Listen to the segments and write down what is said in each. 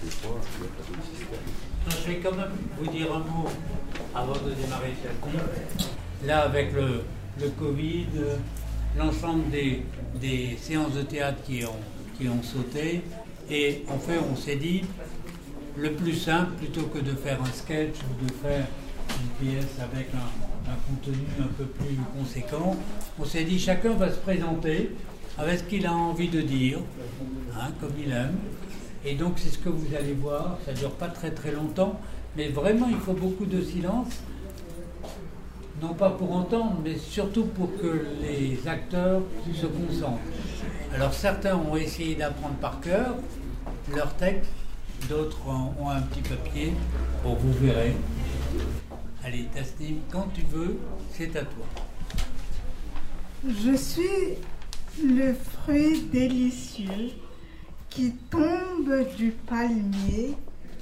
Je vais quand même vous dire un mot avant de démarrer celle-ci. Là, avec le Covid, l'ensemble des séances de théâtre qui ont sauté, et en fait, on s'est dit, le plus simple, plutôt que de faire un sketch ou de faire une pièce avec un contenu un peu plus conséquent, on s'est dit, chacun va se présenter avec ce qu'il a envie de dire, comme il aime. Et donc, c'est ce que vous allez voir. Ça ne dure pas très très longtemps, mais vraiment, il faut beaucoup de silence. Non pas pour entendre, mais surtout pour que les acteurs se concentrent. Alors, certains ont essayé d'apprendre par cœur leur texte, d'autres ont un petit papier. Bon, vous verrez. Allez, Tasnim, quand tu veux, c'est à toi. Je suis le fruit délicieux qui tombe du palmier.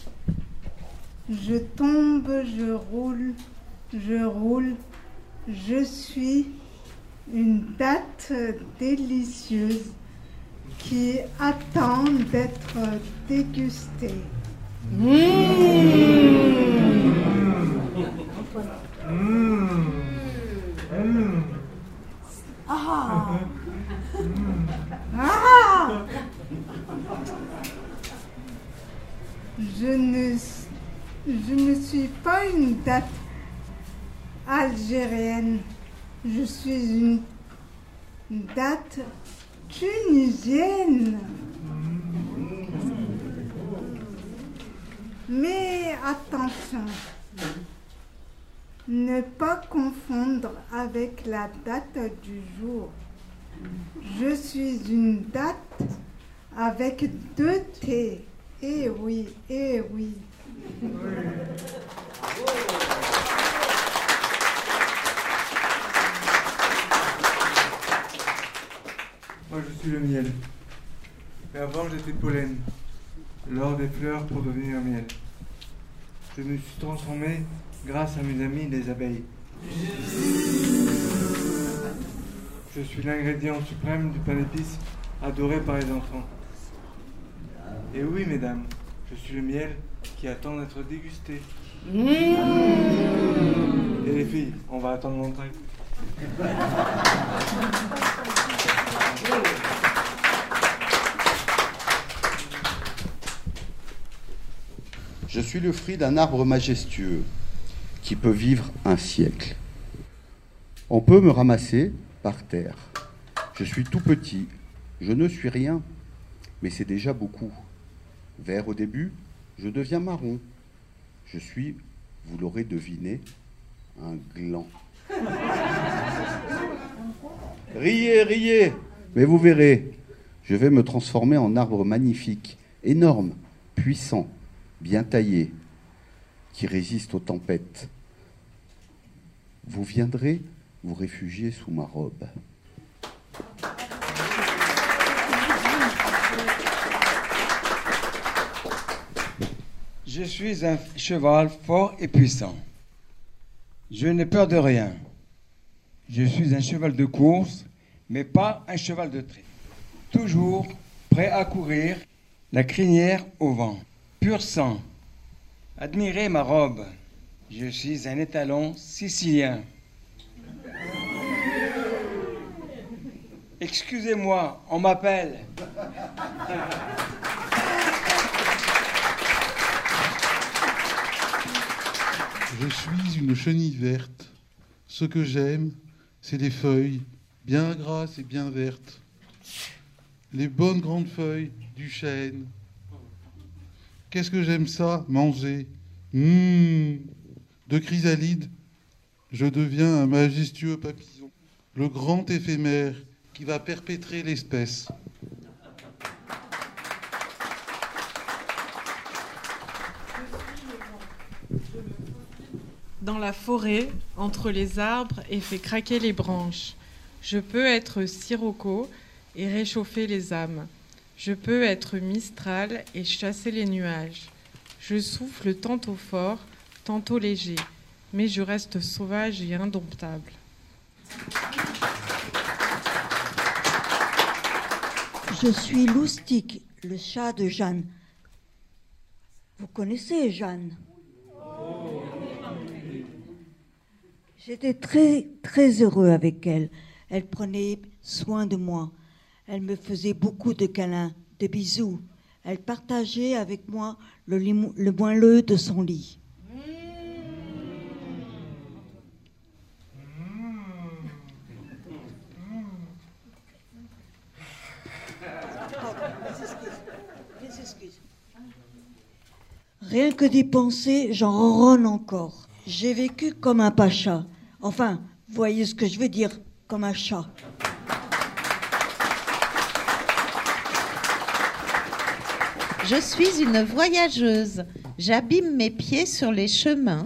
Je tombe, je roule, je suis une date délicieuse qui attend d'être dégustée. Ah! Ah! Je ne suis pas une date algérienne. Je suis une date tunisienne. Mais attention, ne pas confondre avec la date du jour. Je suis une date avec 2 T. Eh oui, eh oui. Moi je suis le miel. Mais avant j'étais pollen, l'or des fleurs pour devenir miel. Je me suis transformé grâce à mes amis les abeilles. Je suis l'ingrédient suprême du pain d'épices adoré par les enfants. Et oui mesdames, je suis le miel qui attend d'être dégusté. Et les filles, on va attendre l'entrée. Je suis le fruit d'un arbre majestueux qui peut vivre un siècle. On peut me ramasser par terre. Je suis tout petit, je ne suis rien, mais c'est déjà beaucoup. Vert au début, je deviens marron. Je suis, vous l'aurez deviné, un gland. Riez, riez, mais vous verrez, je vais me transformer en arbre magnifique, énorme, puissant, bien taillé, qui résiste aux tempêtes. Vous viendrez vous réfugier sous ma robe. Je suis un cheval fort et puissant. Je n'ai peur de rien. Je suis un cheval de course, mais pas un cheval de trait. Toujours prêt à courir, la crinière au vent. Pur sang. Admirez ma robe. Je suis un étalon sicilien. Excusez-moi, on m'appelle. Je suis une chenille verte. Ce que j'aime, c'est les feuilles, bien grasses et bien vertes. Les bonnes grandes feuilles du chêne. Qu'est-ce que j'aime ça, manger. De chrysalide, je deviens un majestueux papillon, le grand éphémère qui va perpétrer l'espèce. Dans la forêt, entre les arbres, et fait craquer les branches. Je peux être sirocco et réchauffer les âmes. Je peux être mistral et chasser les nuages. Je souffle tantôt fort, tantôt léger, mais je reste sauvage et indomptable. Je suis Loustic, le chat de Jeanne. Vous connaissez Jeanne? J'étais très, très heureux avec elle. Elle prenait soin de moi. Elle me faisait beaucoup de câlins, de bisous. Elle partageait avec moi le moelleux de son lit. Mes excuses. Rien que d'y penser, j'en ronronne encore. J'ai vécu comme un pacha. Enfin, vous voyez ce que je veux dire, comme un chat. Je suis une voyageuse. J'abîme mes pieds sur les chemins.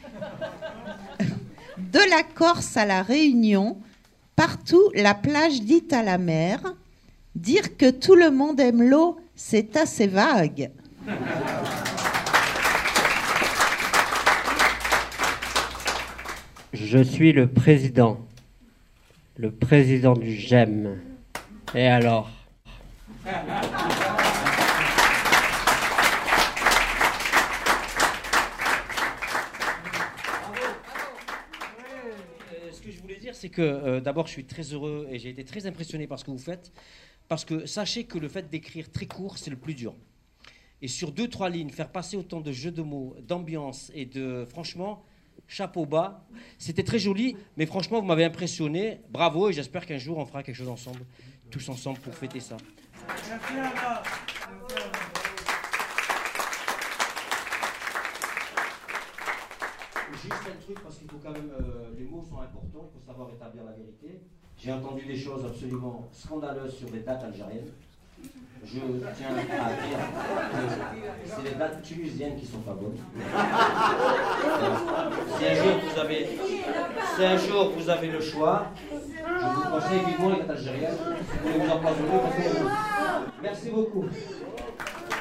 De la Corse à la Réunion, partout la plage dit à la mer. Dire que tout le monde aime l'eau, c'est assez vague. Je suis le président du GEM. Et alors? Ce que je voulais dire, c'est que d'abord, je suis très heureux et j'ai été très impressionné par ce que vous faites. Parce que sachez que le fait d'écrire très court, c'est le plus dur. Et sur 2-3 lignes, faire passer autant de jeux de mots, d'ambiance et de... Franchement, chapeau bas. C'était très joli, mais franchement, vous m'avez impressionné. Bravo, et j'espère qu'un jour, on fera quelque chose ensemble, tous ensemble, pour fêter ça. Merci, Anna. Juste un truc, parce qu'il faut quand même... les mots sont importants, il faut savoir établir la vérité. J'ai entendu des choses absolument scandaleuses sur les dates algériennes. Je tiens à dire que c'est les dates tunisiennes qui sont pas bonnes. Si un jour vous avez le choix, je vous conseille vivement les dates algériennes. Vous pouvez vous en prendre une. Merci beaucoup.